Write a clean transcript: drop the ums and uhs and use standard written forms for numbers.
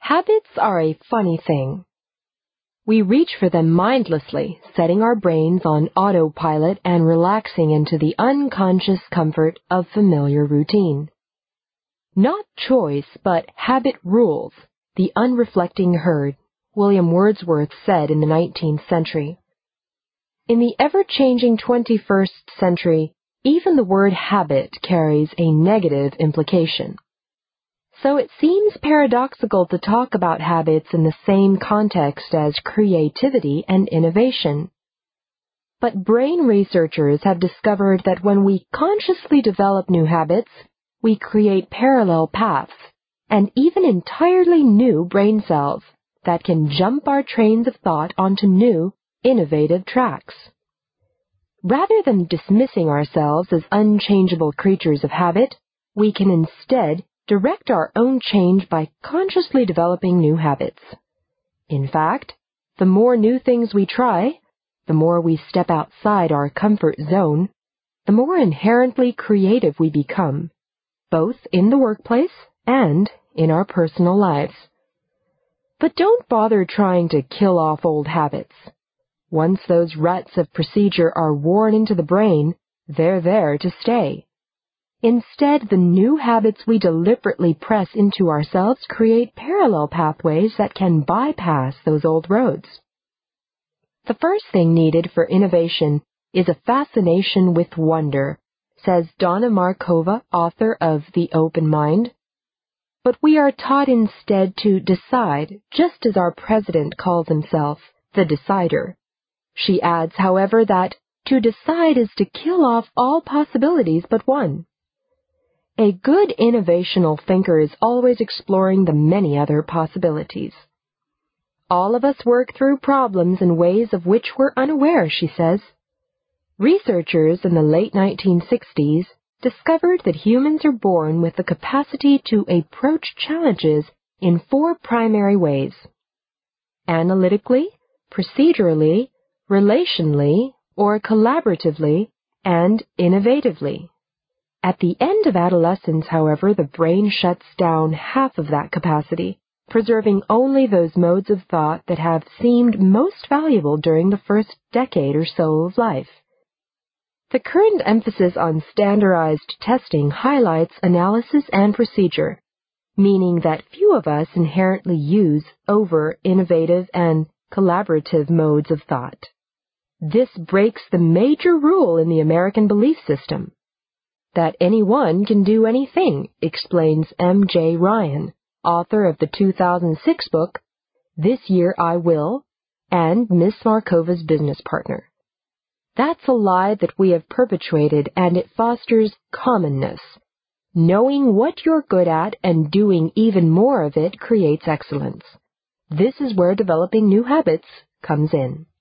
Habits are a funny thing. We reach for them mindlessly, setting our brains on autopilot and relaxing into the unconscious comfort of familiar routine. Not choice, but habit rules, the unreflecting herd, William Wordsworth said in the 19th century. In the ever-changing 21st century, even the word habit carries a negative implication. So it seems paradoxical to talk about habits in the same context as creativity and innovation. But brain researchers have discovered that when we consciously develop new habits, we create parallel paths and even entirely new brain cells that can jump our trains of thought onto new, innovative tracks. Rather than dismissing ourselves as unchangeable creatures of habit, we can instead direct our own change by consciously developing new habits. In fact, the more new things we try, the more we step outside our comfort zone, the more inherently creative we become, both in the workplace and in our personal lives. But don't bother trying to kill off old habits. Once those ruts of procedure are worn into the brain, they're there to stay. Instead, the new habits we deliberately press into ourselves create parallel pathways that can bypass those old roads. The first thing needed for innovation is a fascination with wonder, says Donna Markova, author of The Open Mind. But we are taught instead to decide, just as our president calls himself the decider. She adds, however, that to decide is to kill off all possibilities but one. A good innovational thinker is always exploring the many other possibilities. All of us work through problems in ways of which we're unaware, she says. Researchers in the late 1960s discovered that humans are born with the capacity to approach challenges in 4 primary ways: analytically, procedurally, relationally, or collaboratively, and innovatively. At the end of adolescence, however, the brain shuts down half of that capacity, preserving only those modes of thought that have seemed most valuable during the first decade or so of life. The current emphasis on standardized testing highlights analysis and procedure, meaning that few of us inherently use over-innovative and collaborative modes of thought. This breaks the major rule in the American belief system. That anyone can do anything, explains M.J. Ryan, author of the 2006 book, This Year I Will, and Miss Markova's business partner. That's a lie that we have perpetuated, and it fosters commonness. Knowing what you're good at and doing even more of it creates excellence. This is where developing new habits comes in.